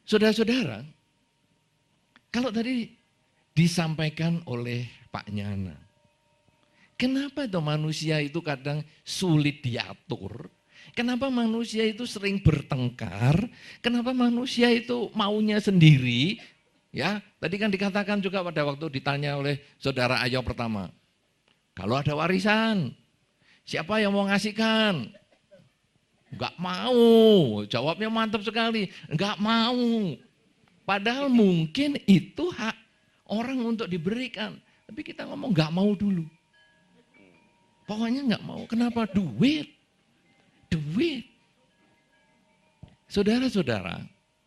Saudara-saudara, kalau tadi disampaikan oleh Pak Nyana, kenapa itu manusia itu kadang sulit diatur? Kenapa manusia itu sering bertengkar? Kenapa manusia itu maunya sendiri? Ya, tadi kan dikatakan juga pada waktu ditanya oleh saudara Ayo pertama, kalau ada warisan, siapa yang mau ngasihkan? Enggak mau, jawabnya mantap sekali, enggak mau. Padahal mungkin itu hak orang untuk diberikan, tapi kita ngomong enggak mau dulu. Pokoknya enggak mau, kenapa? Duit. Saudara-saudara,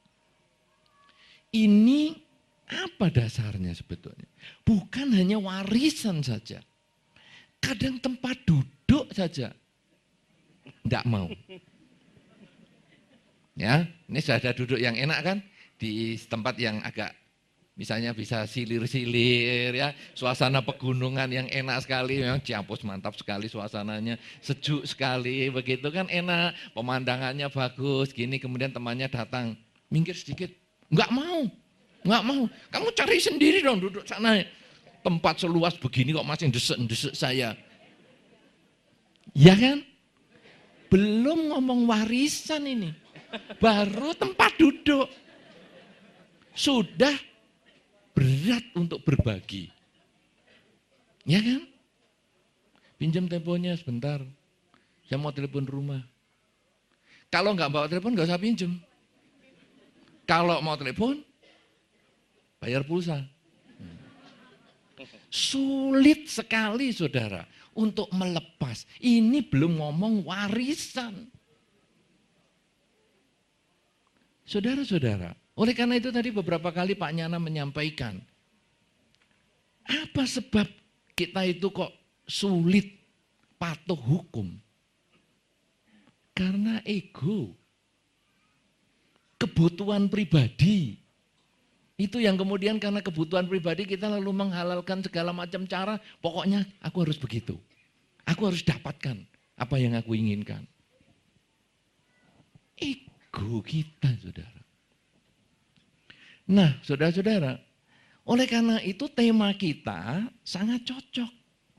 ini apa dasarnya sebetulnya? Bukan hanya warisan saja. Kadang tempat duduk saja enggak mau. Ya, ini sudah ada duduk yang enak kan? Di tempat yang agak misalnya bisa silir-silir ya, suasana pegunungan yang enak sekali, memang Ciampus mantap sekali suasananya, sejuk sekali, begitu kan enak, pemandangannya bagus, gini kemudian temannya datang, minggir sedikit, enggak mau, kamu cari sendiri dong duduk sana, tempat seluas begini kok masih desek-desek saya. Ya kan? Belum ngomong warisan ini, baru tempat duduk, sudah berat untuk berbagi. Ya kan? Pinjam teleponnya sebentar. Saya mau telepon rumah. Kalau nggak bawa telepon nggak usah pinjam. Kalau mau telepon, bayar pulsa. Sulit sekali saudara untuk melepas. Ini belum ngomong warisan. Saudara-saudara, oleh karena itu tadi beberapa kali Pak Nyana menyampaikan, apa sebab kita itu kok sulit patuh hukum? Karena ego, kebutuhan pribadi. Itu yang kemudian karena kebutuhan pribadi kita lalu menghalalkan segala macam cara, pokoknya aku harus begitu. Aku harus dapatkan apa yang aku inginkan. Ego kita, saudara. Nah, saudara-saudara, oleh karena itu tema kita sangat cocok.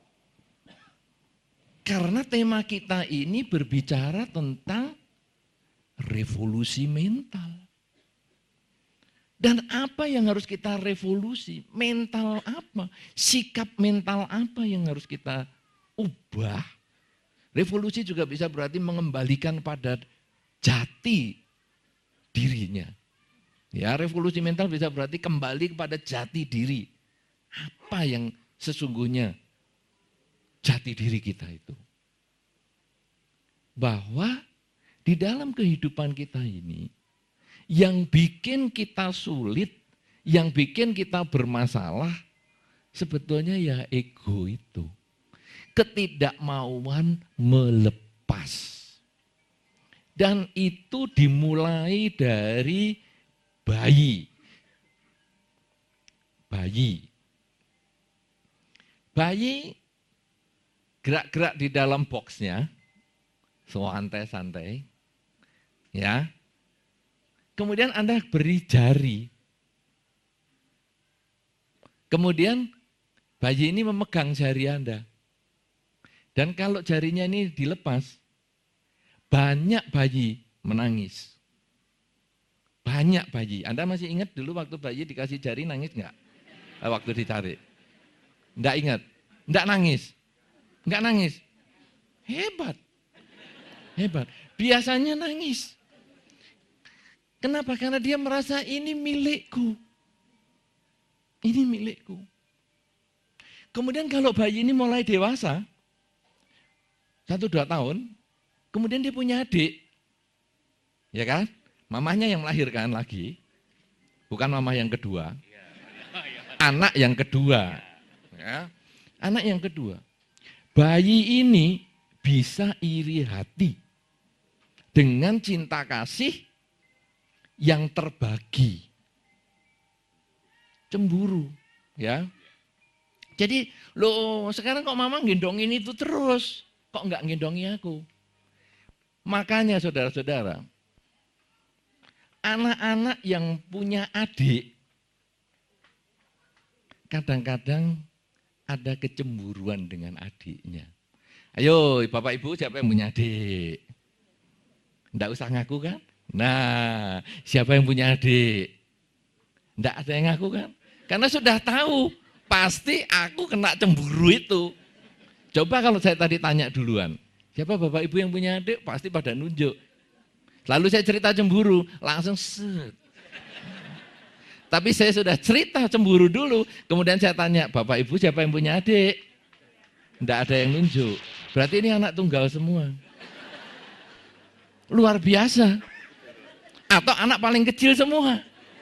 Karena tema kita ini berbicara tentang revolusi mental. Dan apa yang harus kita revolusi? Mental apa? Sikap mental apa yang harus kita ubah? Revolusi juga bisa berarti mengembalikan pada jati dirinya. Ya, revolusi mental bisa berarti kembali kepada jati diri. Apa yang sesungguhnya jati diri kita itu? Bahwa di dalam kehidupan kita ini, yang bikin kita sulit, yang bikin kita bermasalah, sebetulnya ya ego itu. Ketidakmauan melepas. Dan itu dimulai dari bayi. Bayi gerak-gerak di dalam boxnya, santai-santai, ya. Kemudian Anda beri jari. Kemudian bayi ini memegang jari Anda. Dan kalau jarinya ini dilepas, banyak bayi menangis. Banyak bayi. Anda masih ingat dulu waktu bayi dikasih jari nangis enggak? Waktu ditarik. Enggak ingat? Enggak nangis? Enggak nangis? Hebat. Biasanya nangis. Kenapa? Karena dia merasa ini milikku. Ini milikku. Kemudian kalau bayi ini mulai dewasa, 1-2 tahun, kemudian dia punya adik. Ya kan? Mamahnya yang melahirkan lagi, bukan mamah yang kedua. Anak yang kedua. Ya. Anak yang kedua. Bayi ini bisa iri hati dengan cinta kasih yang terbagi. Cemburu, ya. Jadi, loh sekarang kok mama gendongin itu terus, kok enggak gendongi aku? Makanya saudara-saudara, anak-anak yang punya adik, kadang-kadang ada kecemburuan dengan adiknya. Ayo Bapak Ibu, siapa yang punya adik? Enggak usah ngaku kan? Nah, siapa yang punya adik? Enggak ada yang ngaku kan? Karena sudah tahu, pasti aku kena cemburu itu. Coba kalau saya tadi tanya duluan, siapa Bapak Ibu yang punya adik? Pasti pada nunjuk. Lalu saya cerita cemburu, langsung set. Tapi saya sudah cerita cemburu dulu, kemudian saya tanya, Bapak Ibu siapa yang punya adik? Enggak ada yang nunjuk. Berarti ini anak tunggal semua. Luar biasa. Atau anak paling kecil semua.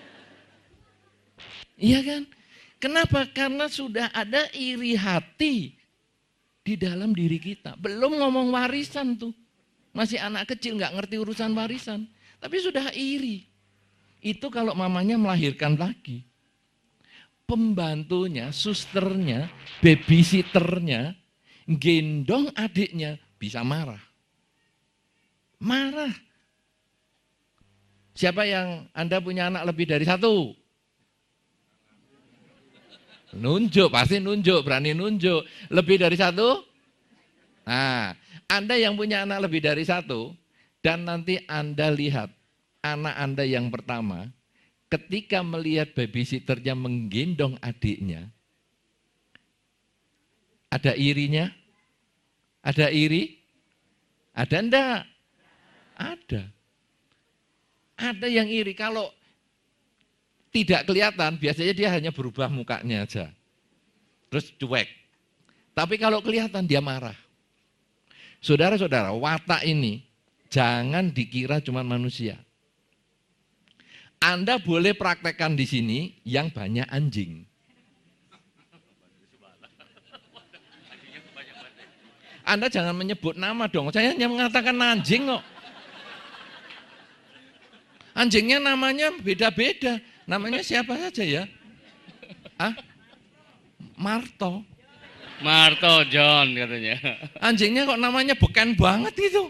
Iya kan? Kenapa? Karena sudah ada iri hati di dalam diri kita. Belum ngomong warisan tuh. Masih anak kecil nggak ngerti urusan warisan. Tapi sudah iri. Itu kalau mamanya melahirkan lagi. Pembantunya, susternya, babysitternya, gendong adiknya bisa marah. Marah. Siapa yang Anda punya anak lebih dari satu? Nunjuk, pasti nunjuk, berani nunjuk. Lebih dari satu? Nah, Anda yang punya anak lebih dari satu, dan nanti Anda lihat, anak Anda yang pertama, ketika melihat babysitternya menggendong adiknya, ada irinya? Ada iri? Ada enggak? Ada. Ada yang iri. Kalau tidak kelihatan, biasanya dia hanya berubah mukanya aja. Terus cuek. Tapi kalau kelihatan dia marah. Saudara-saudara, watak ini jangan dikira cuma manusia. Anda boleh praktekkan di sini yang banyak anjing. Anda jangan menyebut nama dong. Saya hanya mengatakan anjing kok. Anjingnya namanya beda-beda. Namanya siapa saja ya? Ah? Marto. Marto John katanya. Anjingnya kok namanya beken banget itu.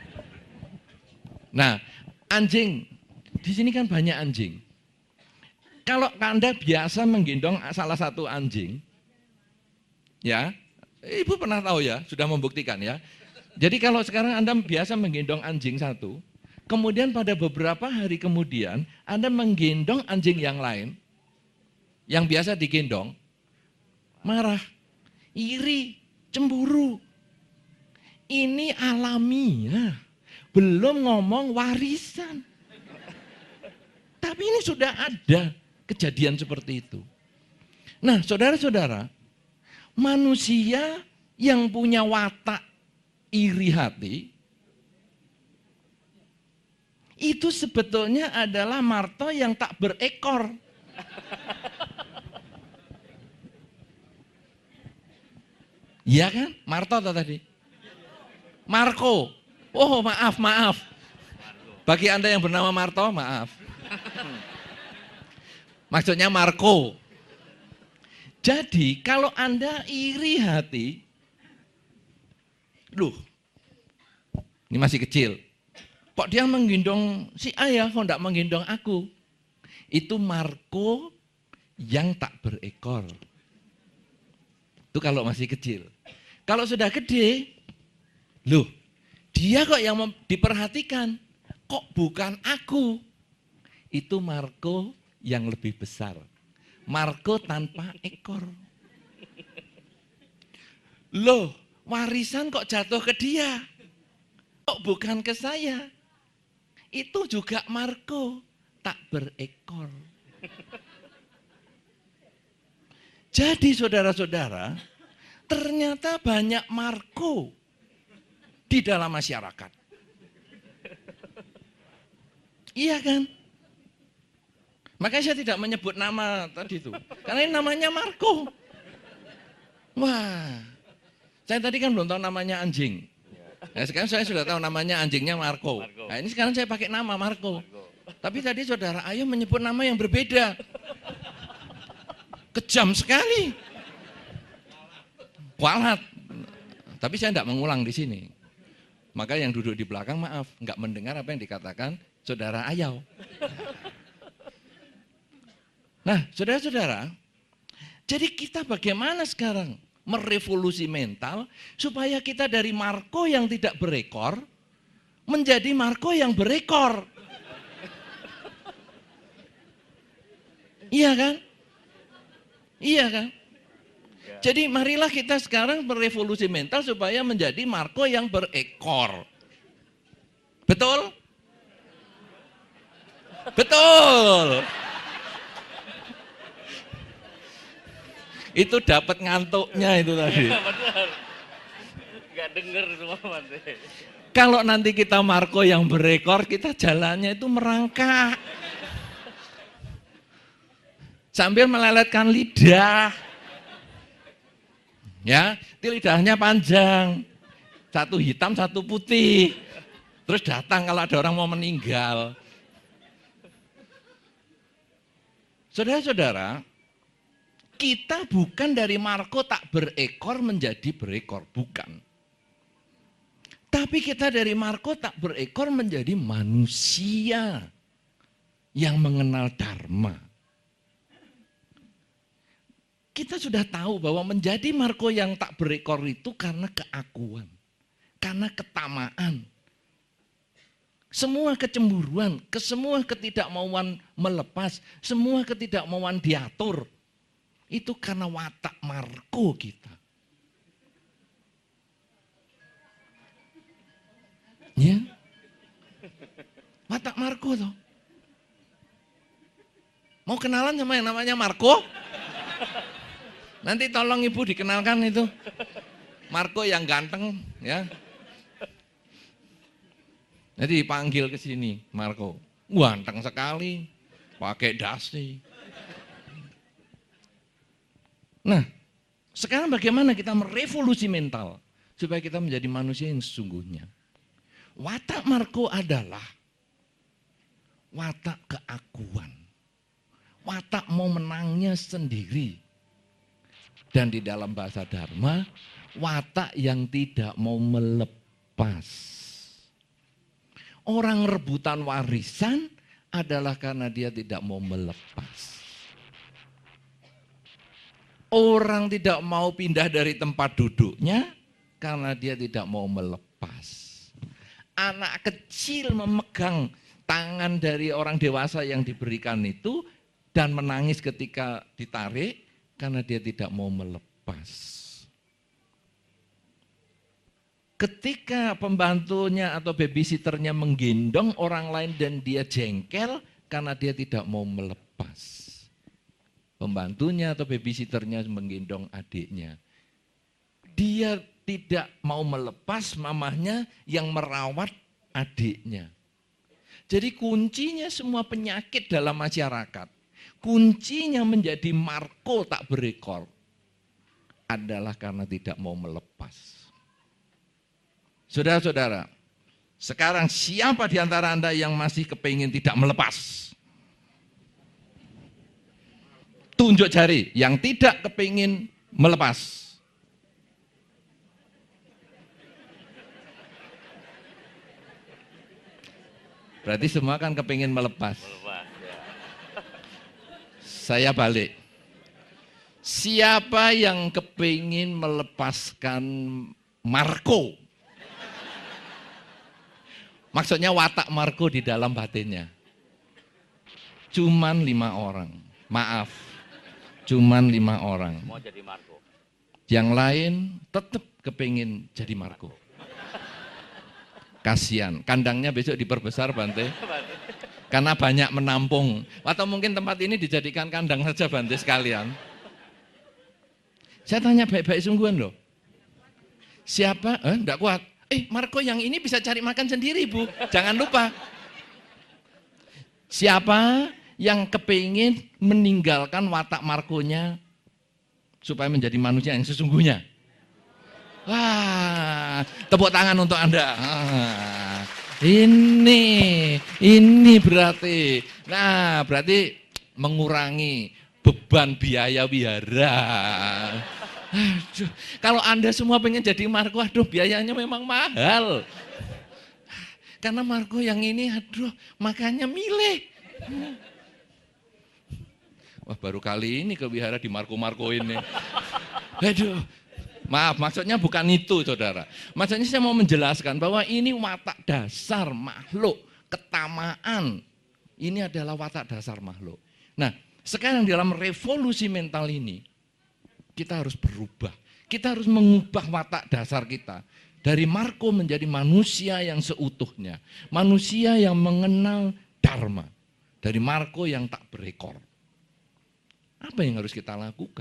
Nah, anjing. Di sini kan banyak anjing. Kalau Anda biasa menggendong salah satu anjing, ya, Ibu pernah tahu ya, sudah membuktikan ya. Jadi kalau sekarang Anda biasa menggendong anjing satu, kemudian pada beberapa hari kemudian Anda menggendong anjing yang lain, yang biasa digendong, marah, iri, cemburu. Ini alamiah, belum ngomong warisan. Tapi ini sudah ada kejadian seperti itu. Nah, saudara-saudara, manusia yang punya watak iri hati, itu sebetulnya adalah marto yang tak berekor. Iya kan? Marto atau tadi? Marco. Oh maaf. Bagi Anda yang bernama Marto, maaf. Maksudnya Marco. Jadi kalau Anda iri hati, loh, ini masih kecil. Kok dia menggendong si ayah, kok enggak menggendong aku? Itu Marco yang tak berekor. Itu kalau masih kecil. Kalau sudah gede, loh, dia kok yang diperhatikan, kok bukan aku? Itu Marco yang lebih besar. Marco tanpa ekor. Loh, warisan kok jatuh ke dia? Kok bukan ke saya? Itu juga Marco tak berekor. Jadi saudara-saudara, ternyata banyak Marco di dalam masyarakat. Iya kan? Makanya saya tidak menyebut nama tadi itu. Karena ini namanya Marco. Wah, saya tadi kan belum tahu namanya anjing. Nah, sekarang saya sudah tahu namanya anjingnya Marco. Nah, ini sekarang saya pakai nama Marco. Tapi tadi saudara Ayu menyebut nama yang berbeda. Kejam sekali. Kualat. Tapi saya tidak mengulang di sini. Maka yang duduk di belakang maaf, nggak mendengar apa yang dikatakan saudara Ayau. Nah, saudara-saudara, jadi kita bagaimana sekarang merevolusi mental supaya kita dari Marco yang tidak berekor menjadi Marco yang berekor. Iya kan? Iya kan? Jadi marilah kita sekarang berevolusi mental supaya menjadi Marco yang berekor. Betul? Betul. Itu dapat ngantuknya itu tadi. Benar. Gak denger semua nanti. Kalau nanti kita Marco yang berekor, kita jalannya itu merangkak. Sambil meleletkan lidah. Ya, lidahnya panjang. Satu hitam, satu putih. Terus datang kalau ada orang mau meninggal. Saudara-saudara, kita bukan dari Marco tak berekor menjadi berekor, bukan. Tapi kita dari Marco tak berekor menjadi manusia yang mengenal Dharma. Kita sudah tahu bahwa menjadi Marco yang tak berekor itu karena keakuan, karena ketamaan. Semua kecemburuan, semua ketidakmauan melepas, semua ketidakmauan diatur. Itu karena watak Marco kita. Ya. Watak Marco toh. Mau kenalan sama yang namanya Marco? Nanti tolong ibu dikenalkan itu. Marco yang ganteng ya. Jadi dipanggil ke sini Marco. Ganteng sekali. Pakai dasi. Nah, sekarang bagaimana kita merevolusi mental supaya kita menjadi manusia yang sesungguhnya? Watak Marco adalah watak keakuan. Watak mau menangnya sendiri. Dan di dalam bahasa Dharma, watak yang tidak mau melepas. Orang rebutan warisan adalah karena dia tidak mau melepas. Orang tidak mau pindah dari tempat duduknya karena dia tidak mau melepas. Anak kecil memegang tangan dari orang dewasa yang diberikan itu dan menangis ketika ditarik karena dia tidak mau melepas. Ketika pembantunya atau babysitternya menggendong orang lain dan dia jengkel karena dia tidak mau melepas. Pembantunya atau babysitternya menggendong adiknya. Dia tidak mau melepas mamahnya yang merawat adiknya. Jadi kuncinya semua penyakit dalam masyarakat, kuncinya menjadi Marco tak berekor adalah karena tidak mau melepas. Saudara-saudara, sekarang siapa di antara Anda yang masih kepingin tidak melepas? Tunjuk jari yang tidak kepingin melepas. Berarti semua kan kepingin melepas. Saya balik. Siapa yang kepingin melepaskan Marco? Maksudnya watak Marco di dalam batinnya. Cuman 5 orang. Maaf. Cuman 5 orang. Mau jadi Marco. Yang lain tetap kepingin jadi Marco. Kasihan, kandangnya besok diperbesar Bante. Karena banyak menampung. Atau mungkin tempat ini dijadikan kandang saja Bante sekalian. Saya tanya baik-baik sungguhan loh. Siapa? Enggak kuat. Marco yang ini bisa cari makan sendiri Bu. Jangan lupa. Siapa yang kepingin meninggalkan watak Marconya supaya menjadi manusia yang sesungguhnya? Wah, tepuk tangan untuk Anda. Ini berarti. Nah, berarti mengurangi beban biaya wihara. Aduh, kalau Anda semua pengen jadi Marco, aduh biayanya memang mahal. Karena Marco yang ini, aduh, makanya milih. Wah, baru kali ini ke wihara di Marco-Marco ini. Aduh, maaf, maksudnya bukan itu, saudara. Maksudnya saya mau menjelaskan bahwa ini watak dasar makhluk, ketamaan. Ini adalah watak dasar makhluk. Nah, sekarang dalam revolusi mental ini, kita harus berubah. Kita harus mengubah watak dasar kita. Dari Marco menjadi manusia yang seutuhnya. Manusia yang mengenal Dharma. Dari Marco yang tak berekor. Apa yang harus kita lakukan?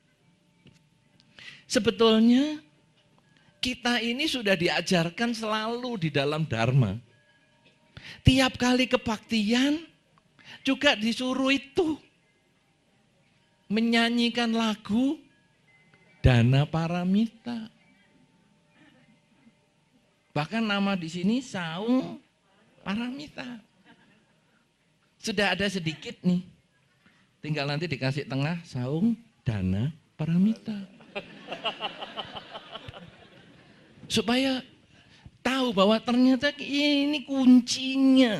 Sebetulnya kita ini sudah diajarkan selalu di dalam Dharma. Tiap kali kebaktian juga disuruh itu. Menyanyikan lagu Dana Paramita. Bahkan nama di sini Saung Paramita. Sudah ada sedikit nih. Tinggal nanti dikasih tengah Saung Dana Paramita. Supaya tahu bahwa ternyata ini kuncinya.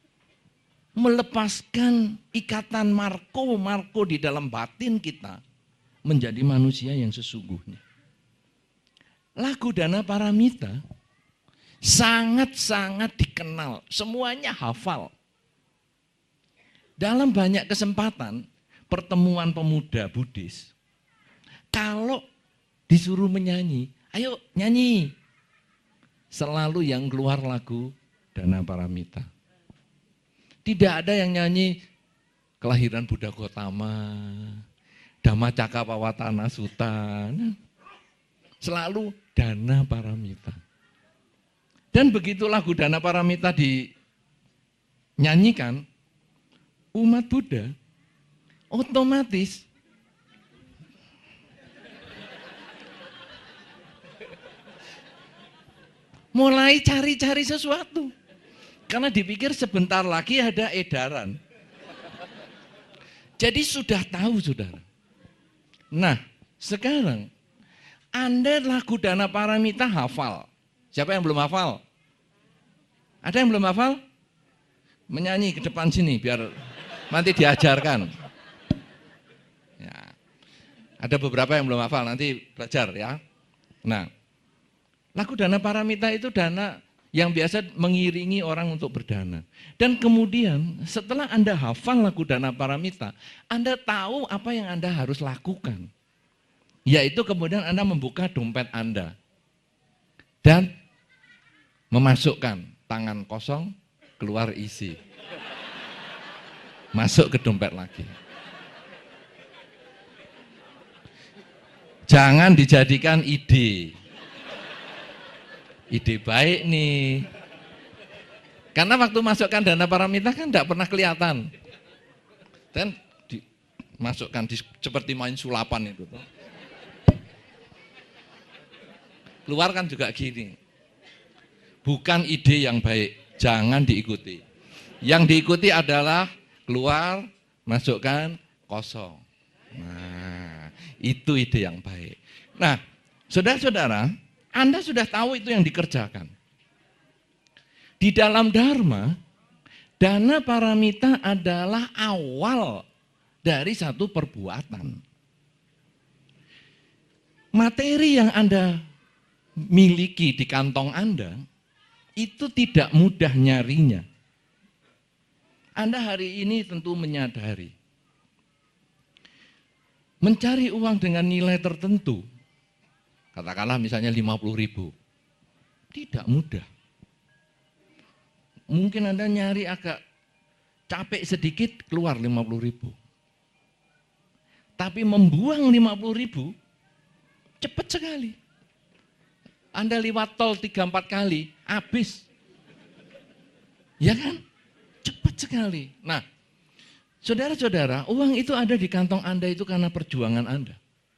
Melepaskan ikatan Marco di dalam batin kita. Menjadi manusia yang sesungguhnya. Lagu Dana Paramita sangat-sangat dikenal. Semuanya hafal. Dalam banyak kesempatan pertemuan pemuda Buddhis. Kalau disuruh menyanyi, ayo nyanyi. Selalu yang keluar lagu Dana Paramita. Tidak ada yang nyanyi kelahiran Buddha Gotama, Dhammacakkappawatthana Sutta. Selalu Dana Paramita. Dan begitu lagu Dana Paramita dinyanyikan, umat Buddha otomatis mulai cari-cari sesuatu. Karena dipikir sebentar lagi ada edaran. Jadi sudah tahu, saudara. Nah, sekarang Anda lagu Dana Paramita hafal. Siapa yang belum hafal? Ada yang belum hafal? Menyanyi ke depan sini biar nanti diajarkan. Ya. Ada beberapa yang belum hafal, nanti belajar ya. Nah, lagu Dana Paramita itu dana yang biasa mengiringi orang untuk berdana. Dan kemudian setelah Anda hafal lagu Dana Paramita, Anda tahu apa yang Anda harus lakukan. Yaitu kemudian Anda membuka dompet Anda. Dan memasukkan tangan kosong, keluar isi. Masuk ke dompet lagi. Jangan dijadikan ide. Ide baik nih. Karena waktu masukkan Dana Paramita kan tidak pernah kelihatan. Dan dimasukkan seperti main sulapan itu. Keluar kan juga gini. Bukan ide yang baik, jangan diikuti. Yang diikuti adalah keluar, masukkan, kosong. Nah, itu ide yang baik. Nah, saudara-saudara, Anda sudah tahu itu yang dikerjakan. Di dalam Dharma, Dana Paramita adalah awal dari satu perbuatan. Materi yang Anda miliki di kantong Anda, itu tidak mudah nyarinya. Anda hari ini tentu menyadari, mencari uang dengan nilai tertentu, katakanlah misalnya 50.000, tidak mudah. Mungkin Anda nyari agak capek sedikit, keluar 50.000. Tapi membuang 50.000, cepat sekali. Anda lewat tol 3-4 kali, habis. Ya kan? Cepat sekali. Nah, saudara-saudara, uang itu ada di kantong Anda itu karena perjuangan Anda.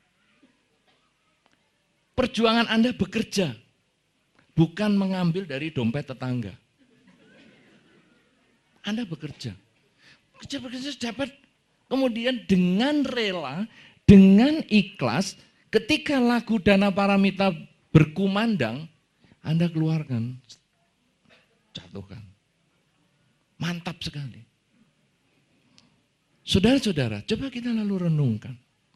Perjuangan Anda bekerja, bukan mengambil dari dompet tetangga. Anda bekerja. Bekerja dapat, kemudian dengan rela, dengan ikhlas, ketika lagu Dana Paramita berkumandang, Anda keluarkan, jatuhkan. Mantap sekali. Saudara-saudara, coba kita lalu renungkan.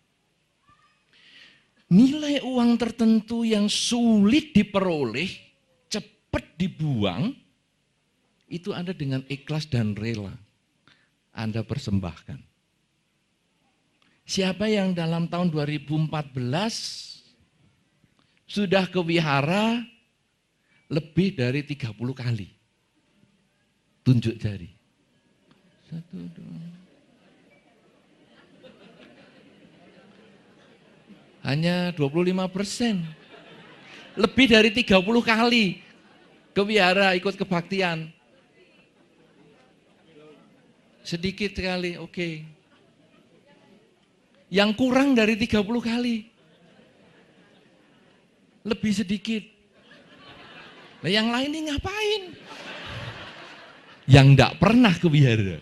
Nilai uang tertentu yang sulit diperoleh, cepat dibuang, itu Anda dengan ikhlas dan rela Anda persembahkan. Siapa yang dalam tahun 2014 sudah ke wihara lebih dari 30 kali? Tunjuk jari. 1, 2. Hanya 25%. Lebih dari 30 kali ke wihara ikut kebaktian. Sedikit sekali, oke. Yang kurang dari 30 kali. Lebih sedikit. Nah, yang lain ini ngapain? Yang enggak pernah ke wihara.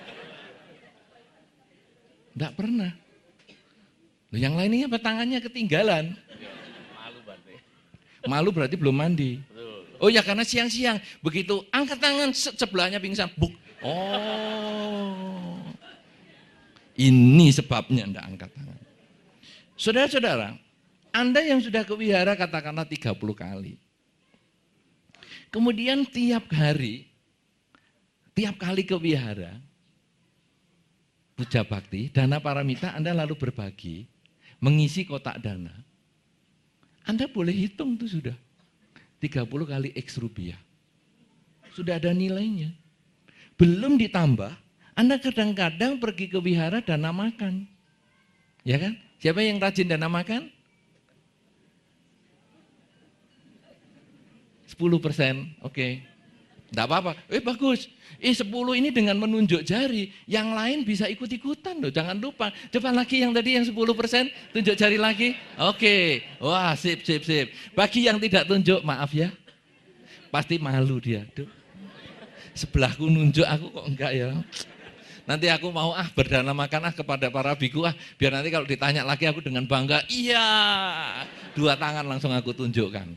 Enggak pernah. Loh, yang lain ini apa tangannya ketinggalan? Malu berarti. Malu berarti belum mandi. Betul. Oh ya, karena siang-siang. Begitu angkat tangan, sebelahnya pingsan. Buk. Oh. Ini sebabnya enggak angkat tangan. Saudara-saudara, Anda yang sudah ke wihara katakanlah 30 kali. Kemudian tiap kali ke wihara, puja bakti, dana paramita Anda lalu berbagi, mengisi kotak dana. Anda boleh hitung tuh sudah. 30 kali X rupiah. Sudah ada nilainya. Belum ditambah, Anda kadang-kadang pergi ke wihara dana makan. Ya kan? Siapa yang rajin dana makan? 10%, oke. Enggak apa-apa. Bagus. 10 ini dengan menunjuk jari, yang lain bisa ikut-ikutan loh. Jangan lupa. Coba lagi yang tadi yang 10%, tunjuk jari lagi. Oke. Wah, sip. Bagi yang tidak tunjuk, maaf ya. Pasti malu dia. Duh. Sebelahku nunjuk, aku kok enggak ya. Nanti aku mau berdana makan kepada para biku biar nanti kalau ditanya lagi aku dengan bangga, iya. 2 tangan langsung aku tunjukkan.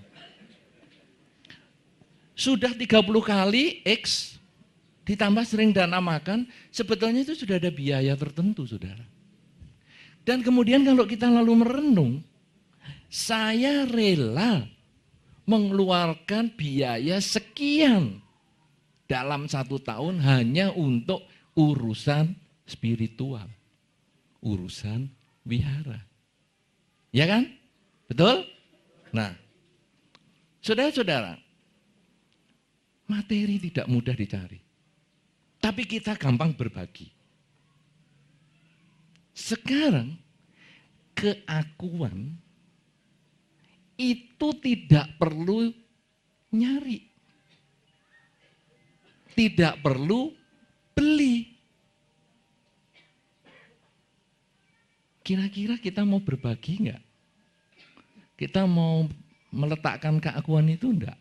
Sudah 30 kali X ditambah sering dana makan, sebetulnya itu sudah ada biaya tertentu, saudara. Dan kemudian kalau kita lalu merenung, saya rela mengeluarkan biaya sekian dalam 1 tahun hanya untuk urusan spiritual, urusan wihara. Ya kan? Betul? Nah, saudara-saudara, materi tidak mudah dicari. Tapi kita gampang berbagi. Sekarang, keakuan itu tidak perlu nyari. Tidak perlu beli. Kira-kira kita mau berbagi enggak? Kita mau meletakkan keakuan itu enggak?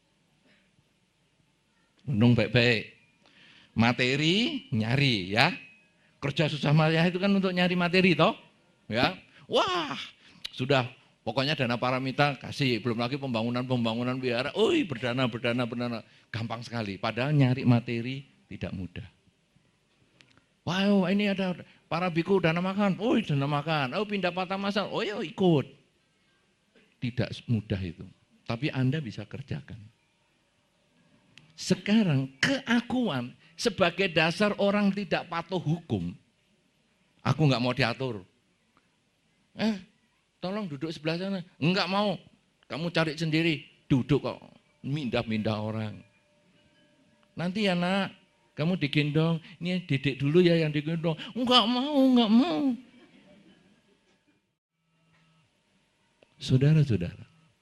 Renung baik-baik. Materi nyari ya. Kerja susah payah itu kan untuk nyari materi toh. Ya. Wah, sudah pokoknya dana paramita kasih, belum lagi pembangunan wihara. Berdana. Gampang sekali. Padahal nyari materi tidak mudah. Wow, ini ada para biku dana makan. Dana makan. Pindah patah masal. Ikut. Tidak mudah itu. Tapi Anda bisa kerjakan. Sekarang keakuan sebagai dasar orang tidak patuh hukum. Aku enggak mau diatur. Tolong duduk sebelah sana. Enggak mau. Kamu cari sendiri. Duduk kok. Mindah-mindah orang. Nanti ya nak, kamu digendong. Ini Dedek dulu ya yang digendong. Enggak mau. Saudara-saudara.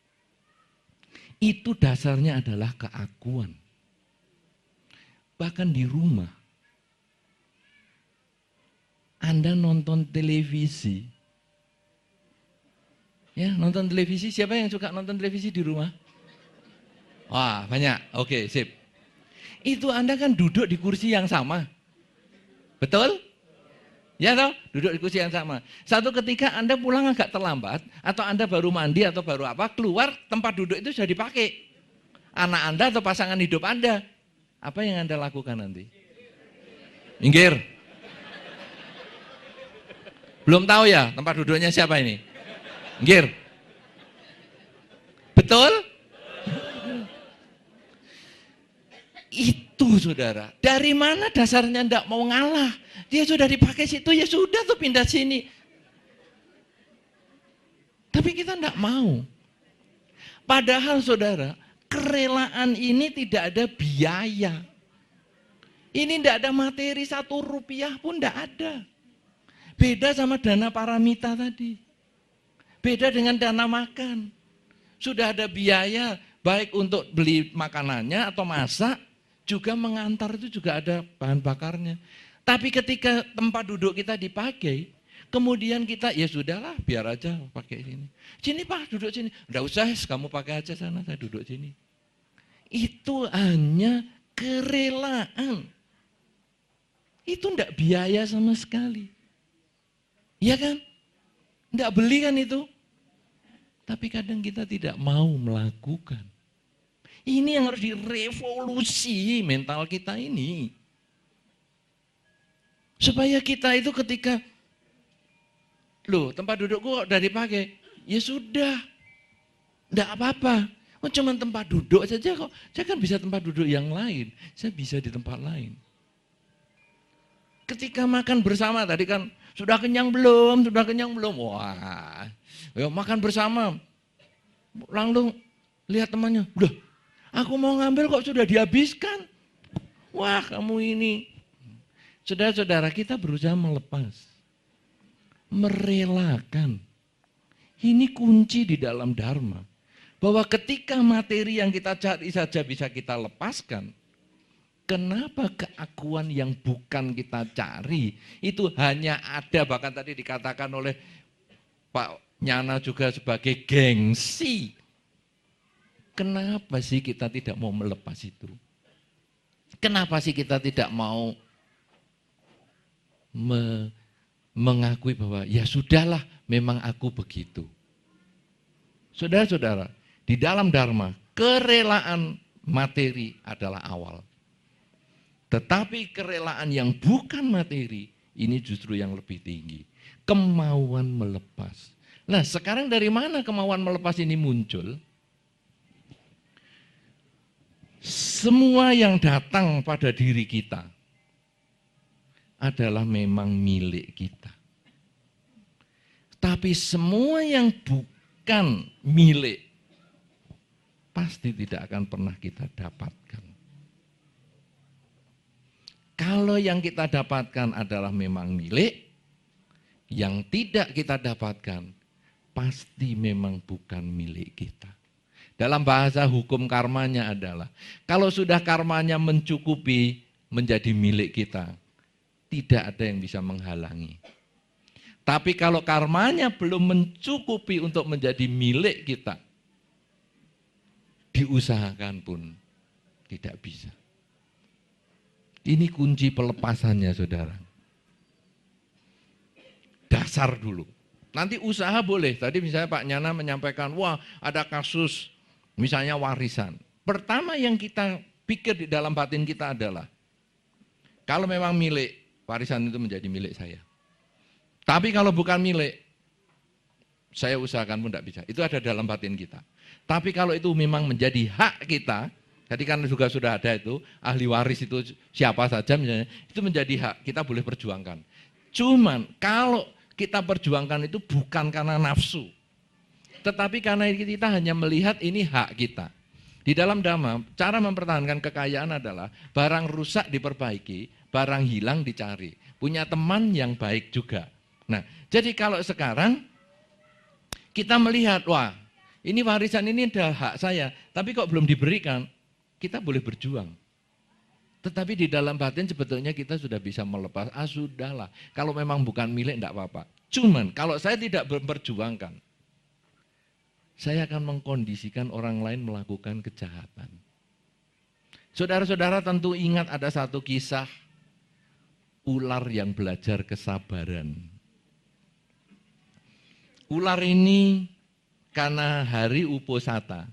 Itu dasarnya adalah keakuan. Bahkan di rumah, Anda nonton televisi. Ya, nonton televisi, siapa yang suka nonton televisi di rumah? Wah, banyak. Oke, sip. Itu Anda kan duduk di kursi yang sama. Betul? Ya toh? Duduk di kursi yang sama. Satu ketika Anda pulang agak terlambat, atau Anda baru mandi atau baru keluar, tempat duduk itu sudah dipakai. Anak Anda atau pasangan hidup Anda. Apa yang Anda lakukan nanti? Minggir. Belum tahu ya tempat duduknya siapa ini? Ngir. Betul? Itu saudara. Dari mana dasarnya enggak mau ngalah? Dia sudah dipakai situ, ya sudah tuh pindah sini. Tapi kita enggak mau. Padahal saudara, kerelaan ini tidak ada biaya. Ini enggak ada materi, 1 rupiah pun enggak ada. Beda sama dana paramita tadi. Beda dengan dana makan. Sudah ada biaya, baik untuk beli makanannya atau masak, juga mengantar itu juga ada bahan bakarnya. Tapi ketika tempat duduk kita dipakai, kemudian kita, ya sudahlah biar aja pakai sini. Sini Pak, duduk sini. Enggak usah, kamu pakai aja sana, saya duduk sini. Itu hanya kerelaan. Itu enggak biaya sama sekali. Iya kan? Enggak beli kan itu? Tapi kadang kita tidak mau melakukan. Ini yang harus direvolusi mental kita ini. Supaya kita itu ketika, loh tempat dudukku kok udah dipakai, ya sudah. Enggak apa-apa. Oh, cuma tempat duduk saja kok. Saya kan bisa tempat duduk yang lain. Saya bisa di tempat lain. Ketika makan bersama tadi kan, sudah kenyang belum? Sudah kenyang belum? Wah, ya makan bersama. Langsung lihat temannya, udah, aku mau ngambil kok sudah dihabiskan. Wah, kamu ini. Saudara-saudara, kita berusaha melepas. Merelakan. Ini kunci di dalam Dharma. Bahwa ketika materi yang kita cari saja bisa kita lepaskan, kenapa keakuan yang bukan kita cari itu hanya ada, bahkan tadi dikatakan oleh Pak Nyana juga sebagai gengsi. Kenapa sih kita tidak mau melepas itu? Kenapa sih kita tidak mau mengakui bahwa ya sudahlah memang aku begitu. Saudara-saudara, di dalam Dharma kerelaan materi adalah awal. Tetapi kerelaan yang bukan materi, ini justru yang lebih tinggi. Kemauan melepas. Nah, sekarang dari mana kemauan melepas ini muncul? Semua yang datang pada diri kita adalah memang milik kita. Tapi semua yang bukan milik, pasti tidak akan pernah kita dapatkan. Kalau yang kita dapatkan adalah memang milik, yang tidak kita dapatkan pasti memang bukan milik kita. Dalam bahasa hukum karmanya adalah, kalau sudah karmanya mencukupi menjadi milik kita, tidak ada yang bisa menghalangi. Tapi kalau karmanya belum mencukupi untuk menjadi milik kita, diusahakan pun tidak bisa. Ini kunci pelepasannya, saudara. Dasar dulu. Nanti usaha boleh. Tadi misalnya Pak Nyana menyampaikan, wah ada kasus misalnya warisan. Pertama yang kita pikir di dalam batin kita adalah, kalau memang milik, warisan itu menjadi milik saya. Tapi kalau bukan milik, saya usahakan pun tidak bisa. Itu ada dalam batin kita. Tapi kalau itu memang menjadi hak kita, tadi kan juga sudah ada itu, ahli waris itu siapa saja misalnya, itu menjadi hak, kita boleh perjuangkan. Cuman kalau kita perjuangkan itu bukan karena nafsu, tetapi karena kita hanya melihat ini hak kita. Di dalam Dhamma, cara mempertahankan kekayaan adalah barang rusak diperbaiki, barang hilang dicari. Punya teman yang baik juga. Nah, jadi kalau sekarang kita melihat, wah ini warisan ini adalah hak saya, tapi kok belum diberikan, kita boleh berjuang. Tetapi di dalam batin sebetulnya kita sudah bisa melepas, sudahlah, kalau memang bukan milik enggak apa-apa. Cuman kalau saya tidak memperjuangkan, saya akan mengkondisikan orang lain melakukan kejahatan. Saudara-saudara tentu ingat ada satu kisah ular yang belajar kesabaran. Ular ini karena hari Uposatha,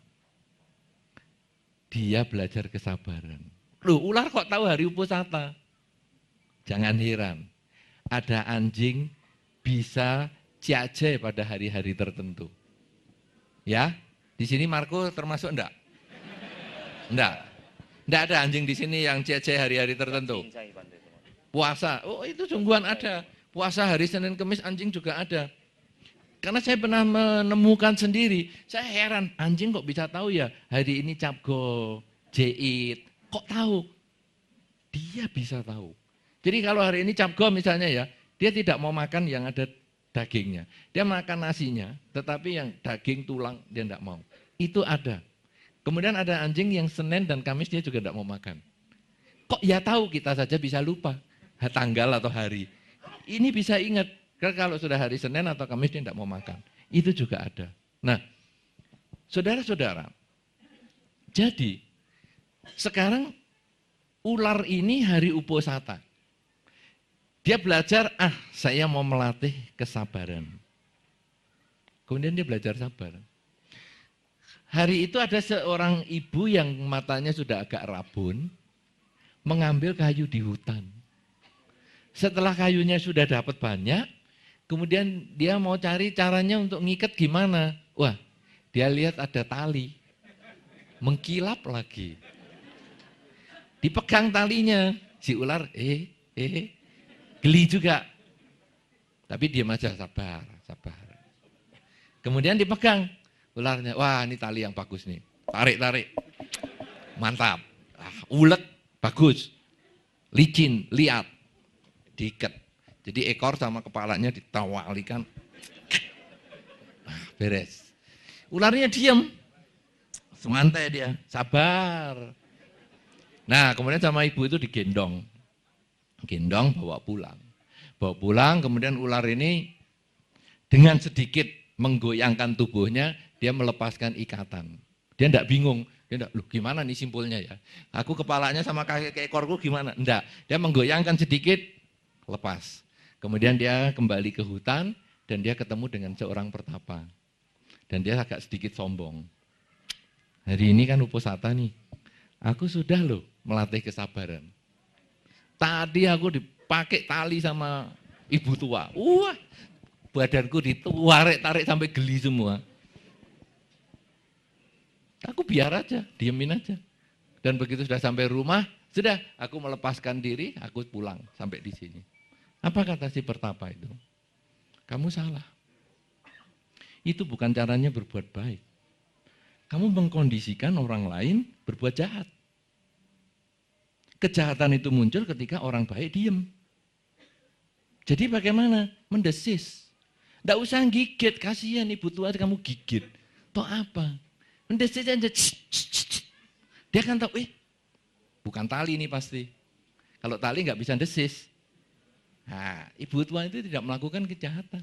dia belajar kesabaran. Loh, ular kok tahu hari Uposatha? Jangan heran, ada anjing bisa ciace pada hari-hari tertentu. Ya, di sini Marco termasuk enggak? Enggak. Enggak ada anjing di sini yang ciace hari-hari tertentu. Puasa, oh itu sungguhan ada. Puasa hari Senin Kamis anjing juga ada. Karena saya pernah menemukan sendiri, saya heran anjing kok bisa tahu ya hari ini Capgo, Jait, kok tahu? Dia bisa tahu. Jadi kalau hari ini Capgo misalnya ya, dia tidak mau makan yang ada dagingnya. Dia makan nasinya, tetapi yang daging tulang dia tidak mau. Itu ada. Kemudian ada anjing yang Senin dan Kamis dia juga tidak mau makan. Kok ya tahu, kita saja bisa lupa tanggal atau hari. Ini bisa ingat. Karena kalau sudah hari Senin atau Kamis dia tidak mau makan. Itu juga ada. Nah, saudara-saudara, jadi sekarang ular ini hari Uposatha. Dia belajar, saya mau melatih kesabaran. Kemudian dia belajar sabar. Hari itu ada seorang ibu yang matanya sudah agak rabun, mengambil kayu di hutan. Setelah kayunya sudah dapat banyak, kemudian dia mau cari caranya untuk ngikat gimana. Wah, dia lihat ada tali. Mengkilap lagi. Dipegang talinya. Si ular, geli juga. Tapi diam aja, sabar. Kemudian dipegang. Ularnya, wah ini tali yang bagus nih. Tarik. Mantap. Ulet, bagus. Licin, liat. Diikat. Jadi ekor sama kepalanya ditawalikan. Beres. Ularnya diam. Santai dia, sabar. Nah, kemudian sama ibu itu digendong. Gendong bawa pulang, kemudian ular ini dengan sedikit menggoyangkan tubuhnya, dia melepaskan ikatan. Dia enggak bingung. Dia enggak, loh gimana nih simpulnya ya? Aku kepalanya sama kaki ekorku gimana? Enggak. Dia menggoyangkan sedikit, lepas. Kemudian dia kembali ke hutan dan dia ketemu dengan seorang pertapa. Dan dia agak sedikit sombong. Hari ini kan Uposatha nih. Aku sudah loh melatih kesabaran. Tadi aku dipakai tali sama ibu tua. Wah, badanku ditarik sampai geli semua. Aku biar aja, diemin aja. Dan begitu sudah sampai rumah, sudah aku melepaskan diri, aku pulang sampai di sini. Apa kata si pertapa itu? Kamu salah. Itu bukan caranya berbuat baik. Kamu mengkondisikan orang lain berbuat jahat. Kejahatan itu muncul ketika orang baik diem. Jadi bagaimana? Mendesis. Tidak usah gigit, kasihan ibu tua kamu gigit. Toh apa? Mendesis aja. Dia kan tahu, bukan tali ini pasti. Kalau tali nggak bisa desis. Nah, ibu tua itu tidak melakukan kejahatan.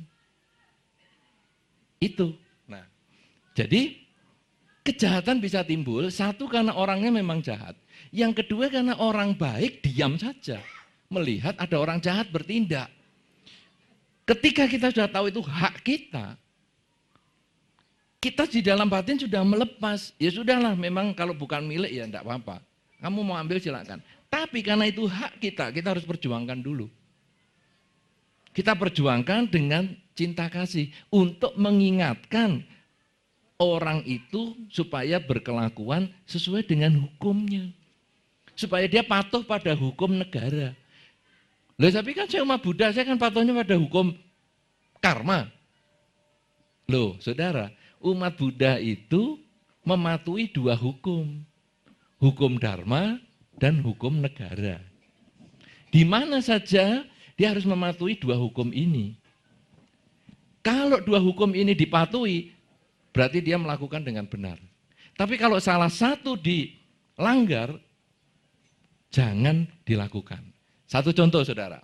Itu. Nah, jadi kejahatan bisa timbul, satu karena orangnya memang jahat. Yang kedua karena orang baik diam saja. Melihat ada orang jahat bertindak. Ketika kita sudah tahu itu hak kita, kita di dalam batin sudah melepas. Ya sudahlah, memang kalau bukan milik ya enggak apa-apa. Kamu mau ambil silakan. Tapi karena itu hak kita harus perjuangkan dulu. Kita perjuangkan dengan cinta kasih untuk mengingatkan orang itu supaya berkelakuan sesuai dengan hukumnya. Supaya dia patuh pada hukum negara. Loh, tapi kan saya umat Buddha, saya kan patuhnya pada hukum karma. Loh, saudara, umat Buddha itu mematuhi dua hukum. Hukum dharma dan hukum negara. Di mana saja dia harus mematuhi dua hukum ini. Kalau dua hukum ini dipatuhi, berarti dia melakukan dengan benar. Tapi kalau salah satu dilanggar, jangan dilakukan. Satu contoh, saudara.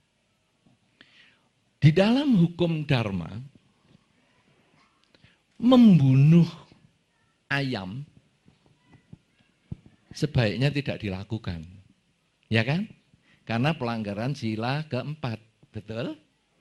Di dalam hukum dharma, membunuh ayam sebaiknya tidak dilakukan. Ya kan? Karena pelanggaran sila keempat. Betul?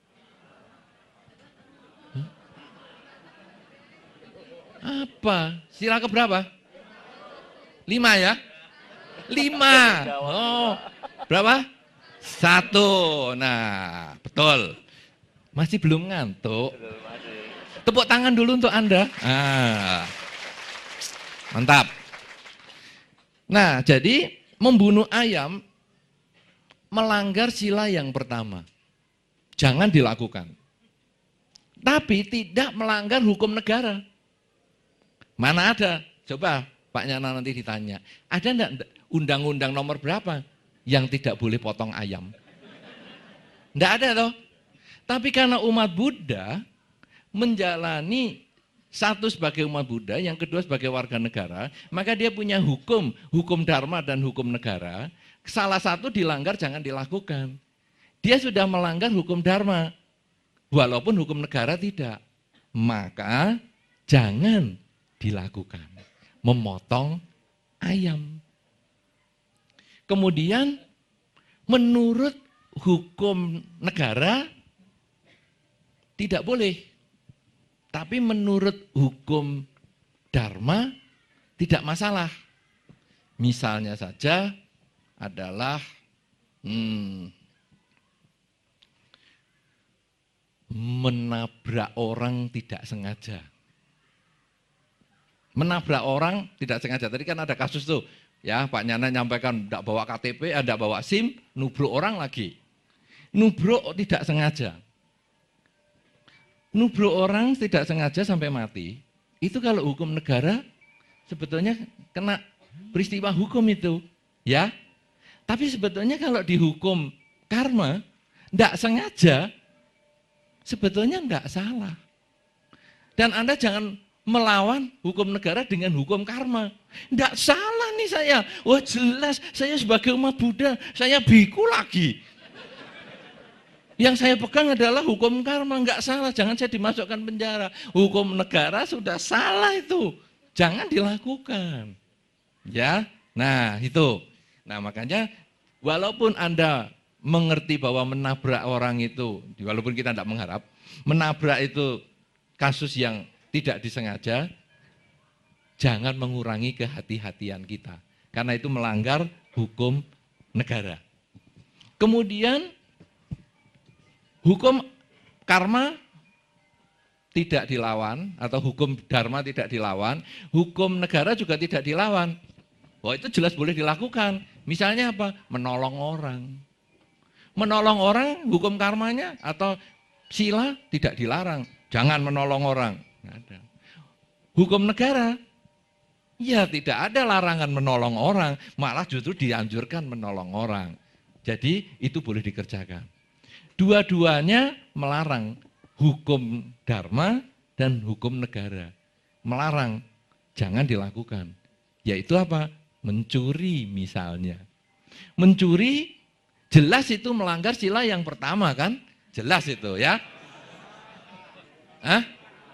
Apa? Sila keberapa? 5 ya? 5. Oh, berapa? 1. Nah, betul. Masih belum ngantuk? Betul, masih. Tepuk tangan dulu untuk Anda. Mantap. Nah, jadi membunuh ayam melanggar sila yang pertama. Jangan dilakukan. Tapi tidak melanggar hukum negara. Mana ada? Coba Pak Nyana nanti ditanya. Ada enggak undang-undang nomor berapa yang tidak boleh potong ayam? Enggak ada toh. Tapi karena umat Buddha menjalani satu sebagai umat Buddha, yang kedua sebagai warga negara, maka dia punya hukum dharma dan hukum negara. Salah satu dilanggar jangan dilakukan. Dia sudah melanggar hukum dharma, walaupun hukum negara tidak. Maka jangan dilakukan, memotong ayam. Kemudian menurut hukum negara tidak boleh. Tapi menurut hukum dharma tidak masalah. Misalnya saja adalah menabrak orang tidak sengaja. Menabrak orang tidak sengaja. Tadi kan ada kasus tuh, ya Pak Nyana nyampaikan tidak bawa KTP, tidak bawa SIM, nubruk orang lagi. Nubruk tidak sengaja. Nubruk orang tidak sengaja sampai mati, itu kalau hukum negara sebetulnya kena peristiwa hukum itu, ya. Tapi sebetulnya kalau dihukum karma, tidak sengaja, sebetulnya tidak salah. Dan Anda jangan melawan hukum negara dengan hukum karma. Tidak salah nih saya, wah jelas saya sebagai umat Buddha, saya biku lagi. Yang saya pegang adalah hukum karma, enggak salah, jangan saya dimasukkan penjara. Hukum negara sudah salah itu, jangan dilakukan. Ya, nah itu. Nah makanya walaupun Anda mengerti bahwa menabrak orang itu, walaupun kita tidak mengharap, menabrak itu kasus yang tidak disengaja, jangan mengurangi kehati-hatian kita. Karena itu melanggar hukum negara. Kemudian hukum karma tidak dilawan, atau hukum dharma tidak dilawan, hukum negara juga tidak dilawan. Wah itu jelas boleh dilakukan. Misalnya apa? Menolong orang. Menolong orang, hukum karmanya atau sila tidak dilarang. Jangan menolong orang. Nggak ada. Hukum negara, ya tidak ada larangan menolong orang, malah justru dianjurkan menolong orang. Jadi itu boleh dikerjakan. Dua-duanya melarang, hukum dharma dan hukum negara. Melarang, jangan dilakukan. Yaitu apa? Mencuri misalnya. Mencuri jelas itu melanggar sila yang pertama kan? Jelas itu ya. Hah?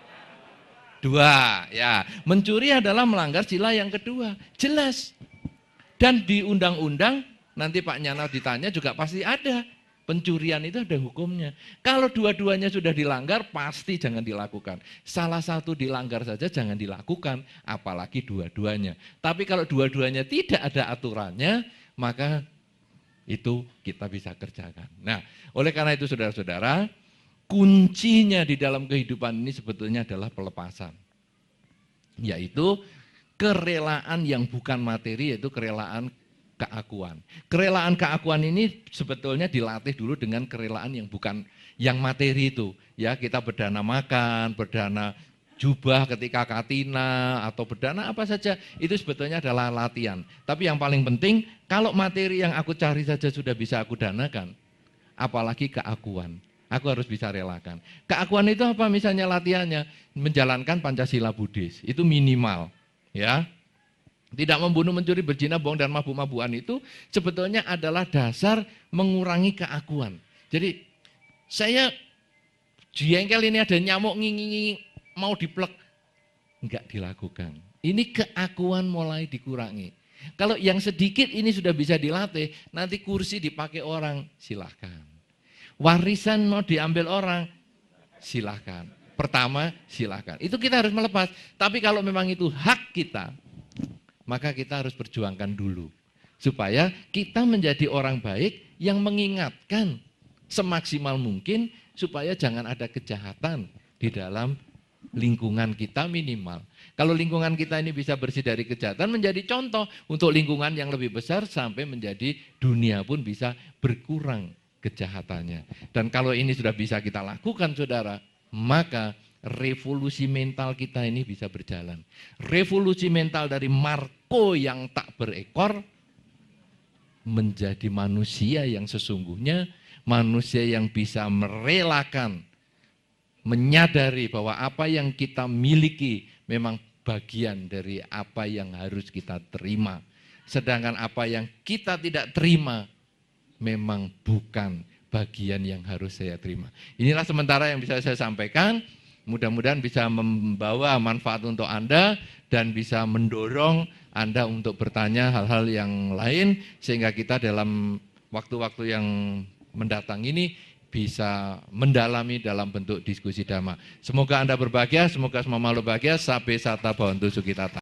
Dua, ya. Mencuri adalah melanggar sila yang kedua. Jelas. Dan di undang-undang, nanti Pak Nyana ditanya juga pasti ada. Pencurian itu ada hukumnya. Kalau dua-duanya sudah dilanggar, pasti jangan dilakukan. Salah satu dilanggar saja jangan dilakukan, apalagi dua-duanya. Tapi kalau dua-duanya tidak ada aturannya, maka itu kita bisa kerjakan. Nah, oleh karena itu saudara-saudara, kuncinya di dalam kehidupan ini sebetulnya adalah pelepasan. Yaitu kerelaan yang bukan materi, yaitu kerelaan keakuan. Kerelaan keakuan ini sebetulnya dilatih dulu dengan kerelaan yang bukan yang materi itu. Ya, kita berdana makan, berdana jubah ketika katina atau berdana apa saja, itu sebetulnya adalah latihan. Tapi yang paling penting, kalau materi yang aku cari saja sudah bisa aku danakan, apalagi keakuan. Aku harus bisa relakan. Keakuan itu apa? Misalnya latihannya menjalankan Pancasila Buddhis, itu minimal, ya. Tidak membunuh, mencuri, berzina, bohong, dan mabuk-mabukan itu sebetulnya adalah dasar mengurangi keakuan. Jadi saya jengkel ini ada nyamuk nging mau diplek, enggak dilakukan. Ini keakuan mulai dikurangi. Kalau yang sedikit ini sudah bisa dilatih, nanti kursi dipakai orang, silahkan. Warisan mau diambil orang, silahkan. Pertama, silahkan. Itu kita harus melepas. Tapi kalau memang itu hak kita, maka kita harus perjuangkan dulu. Supaya kita menjadi orang baik yang mengingatkan semaksimal mungkin supaya jangan ada kejahatan di dalam lingkungan kita minimal. Kalau lingkungan kita ini bisa bersih dari kejahatan, menjadi contoh untuk lingkungan yang lebih besar sampai menjadi dunia pun bisa berkurang kejahatannya. Dan kalau ini sudah bisa kita lakukan, saudara, maka revolusi mental kita ini bisa berjalan. Revolusi mental dari Marco yang tak berekor menjadi manusia yang sesungguhnya, manusia yang bisa merelakan, menyadari bahwa apa yang kita miliki memang bagian dari apa yang harus kita terima. Sedangkan apa yang kita tidak terima memang bukan bagian yang harus saya terima. Inilah sementara yang bisa saya sampaikan. Mudah-mudahan bisa membawa manfaat untuk Anda dan bisa mendorong Anda untuk bertanya hal-hal yang lain sehingga kita dalam waktu-waktu yang mendatang ini bisa mendalami dalam bentuk diskusi dhamma. Semoga Anda berbahagia, semoga semua makhluk bahagia. Sabe sata bhavantu sukitata.